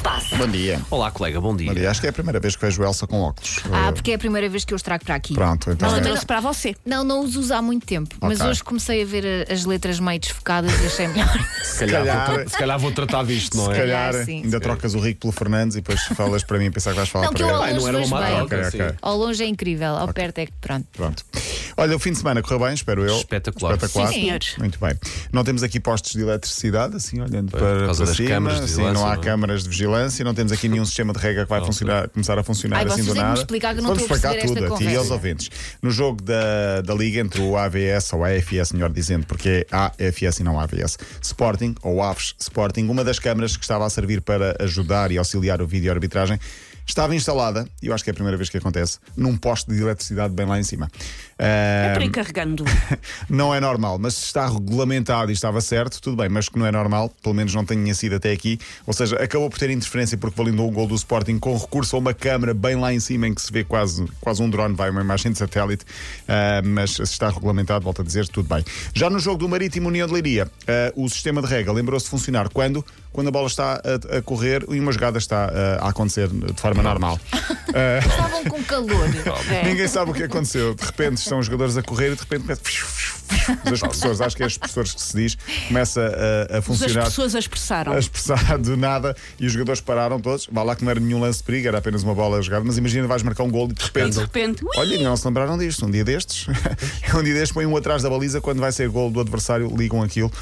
se passa. Bom dia. Olá, colega, bom dia. Bom dia. Acho que é a primeira vez que vejo Elsa com óculos. Porque é a primeira vez que eu os trago para aqui. Pronto, então. Ela é- trouxe para você. Não os uso há muito tempo, mas Ok. hoje comecei a ver as letras meio desfocadas e achei melhor. Se calhar vou tratar disto, não Se é? calhar sim. ainda trocas o Rico pelo Fernandes e depois falas para mim e pensar que vais falar Não, que para eu ao ele. longe não era uma vejo má bem. troca. Ok, ok. Ao longe é incrível, ao perto é que pronto. Pronto. Olha, o fim de semana correu bem, espero eu. Espetacular. Espetacular. Sim, senhores. Muito bem. Não temos aqui postos de eletricidade, assim, olhando Por para causa das cima. câmaras de Assim, vigilância, não há não é? câmaras de vigilância, não temos aqui nenhum sistema de rega que vai começar a funcionar Ai, assim vocês do é que me nada. explicar que eu não Vamos estou a explicar perceber tudo esta a ti e conversa. aos ouvintes. No jogo da Liga entre o AVS ou AFS, melhor dizendo, porque é AFS e não AVS, Sporting ou Aves Sporting, uma das câmaras que estava a servir para ajudar e auxiliar o vídeo-arbitragem estava instalada, e eu acho que é a primeira vez que acontece, num poste de eletricidade bem lá em cima. É para ir carregando. Não é normal, mas se está regulamentado e estava certo, tudo bem, mas que não é normal, pelo menos não tenha sido até aqui, ou seja, acabou por ter interferência porque validou o gol do Sporting com recurso a uma câmara bem lá em cima em que se vê quase um drone, vai uma imagem de satélite, mas se está regulamentado, volto a dizer, tudo bem. Já no jogo do Marítimo União de Leiria, o sistema de rega lembrou-se de funcionar quando a bola está a correr e uma jogada está a acontecer de forma normal. Estavam com calor. Ninguém sabe o que aconteceu. De repente estão os jogadores a correr e de repente começa. Os expressores, acho que é os expressores que se diz, começa a As funcionar. pessoas a expressaram. A expressar do nada e os jogadores pararam todos. Vá lá que não era nenhum lance de perigo, era apenas uma bola jogada. Mas imagina, vais marcar um gol e de repente. De repente, Olha, ainda não se lembraram disto. Um dia destes, põem um atrás da baliza. Quando vai ser gol do adversário, ligam aquilo.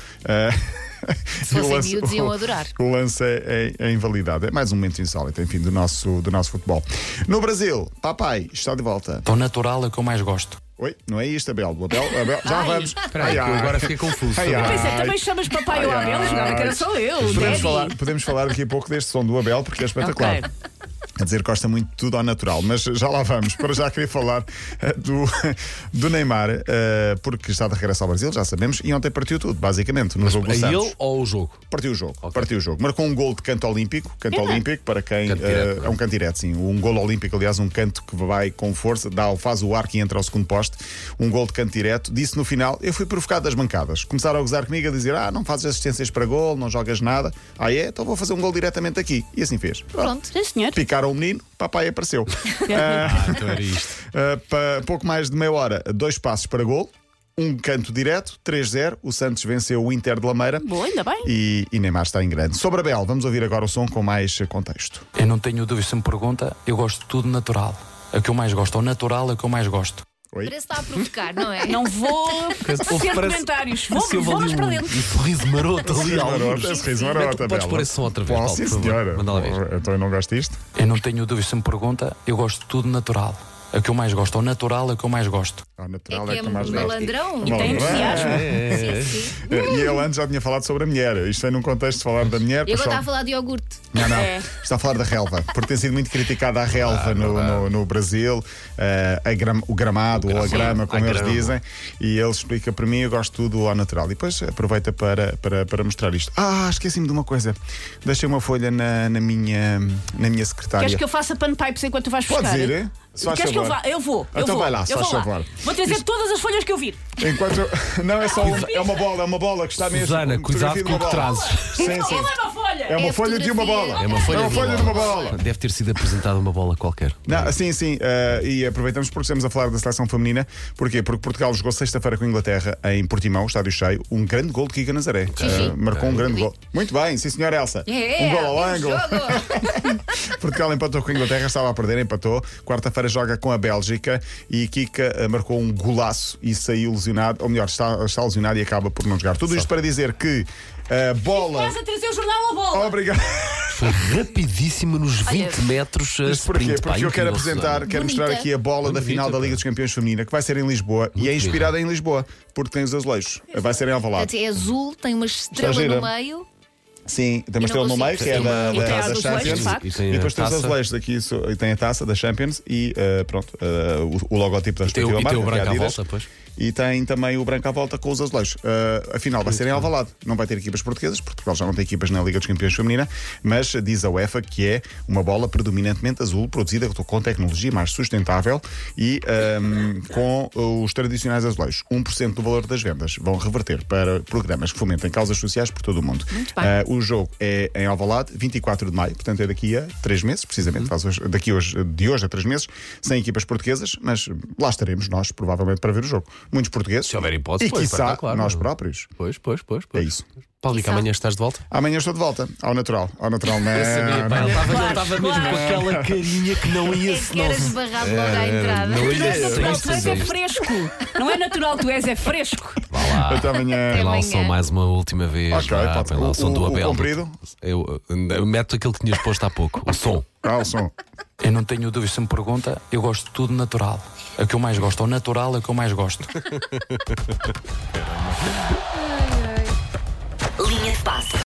Se fossem miúdos, iam adorar. O lance é invalidado. É mais um momento insólito, enfim, do nosso futebol. No Brasil, papai está de volta. Tão natural é o que eu mais gosto. Oi, não é isto, Abel? O Abel, já vamos. Espera aí, que eu agora fiquei confuso. Ai, ai. pensei, também chamas papai ou Abel, jogava que era só eu. Podemos falar daqui a pouco deste som do Abel, porque é espetacular. Ok. A dizer que gosta muito de tudo ao natural, mas já lá vamos. Para já queria falar do Neymar, porque está de regresso ao Brasil, já sabemos, e ontem partiu tudo, basicamente, no jogo do A Santos. ele ou o jogo? Partiu o jogo, partiu o jogo. Marcou um gol de canto olímpico, para quem Canto direto, é um canto direto, sim. Um gol olímpico, aliás, um canto que vai com força, faz o arco e entra ao segundo poste. Um gol de canto direto. Disse no final, eu fui provocado das bancadas. Começaram a gozar comigo, a dizer, não fazes assistências para gol, não jogas nada. Então vou fazer um gol diretamente aqui. E assim fez. Pronto. Sim, senhor. Picaram o menino, papai apareceu. Então era isto. Pouco mais de meia hora, 2 passos para gol, um canto direto, 3-0. O Santos venceu o Inter de Lameira. Boa, ainda bem. E Neymar está em grande. Sobre Abel, vamos ouvir agora o som com mais contexto. Eu não tenho dúvida, se me pergunta, eu gosto de tudo natural. É o que eu mais gosto. O natural é o que eu mais gosto. Oi? Parece que está a provocar, não é? Não vou ser comentários. Vamos para dentro. Um sorriso maroto ali. Sorriso maroto, alguns. sorriso maroto, Podes Abel. pôr esse som outra vez, Posso, Paulo, sim, por favor. senhora. Manda lá ver. Então eu não gosto disto. Eu não tenho dúvida, se me pergunta, eu gosto de tudo natural. É o que eu mais gosto. O natural é o que eu mais gosto. O natural É que é que mais gosto. malandrão. E tem entusiasmo. Sim, sim. E ele antes já tinha falado sobre a mulher. Isto é num contexto de falar da mulher. E agora pessoal- está a falar de iogurte. Não. É. Está a falar da relva, porque tem sido muito criticada a relva no Brasil, o gramado ou a grama, como a eles grama. dizem, e ele explica para mim, eu gosto tudo ao natural. E depois aproveita para mostrar isto. Esqueci-me de uma coisa. Deixei uma folha na minha secretária. Queres que eu faça panpipes enquanto tu vais buscar? Podes ir? Se faz Queres que eu favor. vá? Eu vou. Então vai lá, se eu faz vou lá. favor. Vou trazer todas as folhas que eu vir. Enquanto. Não, é só é uma bola que está mesmo. Susana, uma cuidado fotografia de com o uma que bola. trazes. Sim, sim. Ele é uma folha. É uma É folha de uma fotografia. bola. É uma folha de uma bola. Deve ter sido apresentada uma bola qualquer. Não, sim. E aproveitamos porque estamos a falar da seleção feminina. Porquê? Porque Portugal jogou sexta-feira com a Inglaterra em Portimão, estádio cheio. Um grande gol de Kika Nazaré. Marcou um grande gol. Muito bem, sim, senhora Elsa. Um gol ao ângulo. Portugal empatou com a Inglaterra, estava a perder, empatou. Quarta-feira joga com a Bélgica e Kika marcou um golaço e saiu lesionado. Ou melhor, está lesionado e acaba por não jogar. Tudo isto para dizer que a bola. Estás a trazer o jornal à bola. Obrigado. Foi rapidíssimo nos 20 metros. Isto porquê? Porque eu quero apresentar, quero Bonita. mostrar aqui a bola da final da Liga dos Campeões Feminina, que vai ser em Lisboa e é inspirada em Lisboa, porque tem os azulejos. Vai ser em Alvalade. É azul, tem uma estrela gira. no meio. Sim, tem uma E estrela não no meio, que é consigo da E tem as da azulejos, Champions. de facto. E depois tem os azulejos aqui, e tem a taça da Champions e o logotipo da E tem o respectiva marca, branco que é a à Adidas. volta, pois. E tem também o branco à volta com os azulejos. Afinal, vai ser em Alvalade. Não vai ter equipas portuguesas, porque Portugal já não tem equipas na Liga dos Campeões Feminina, mas diz a UEFA que é uma bola predominantemente azul, produzida com tecnologia mais sustentável e com os tradicionais azulejos. 1% do valor das vendas vão reverter para programas que fomentem causas sociais por todo o mundo. Muito bem. O jogo é em Alvalade, 24 de maio, portanto é daqui a 3 meses, precisamente, de hoje a 3 meses, sem equipas portuguesas, mas lá estaremos nós, provavelmente, para ver o jogo. Muitos portugueses. Se houver hipótese, e pois, quiçá, claro. nós próprios. Pois. É isso. Paulo, e que amanhã estás de volta? Amanhã estou de volta, ao natural. Ao natural, não Eu sabia, pá, ele estava mesmo com claro. aquela carinha que não ia É se que era esbarrado logo à entrada. não Não é ia natural, tu és fazer. fresco. Não é natural, tu és fresco. Vá lá. Até amanhã. Põe lá o amanhã. som mais uma última vez. Ok, vá, pode ser. põe lá o som do O Abel. comprido? Eu meto aquilo que tinhas posto há pouco, o som. O som. Eu não tenho dúvida, se me pergunta, eu gosto de tudo natural. É o que eu mais gosto. O natural é o que eu mais gosto. Linha de passe.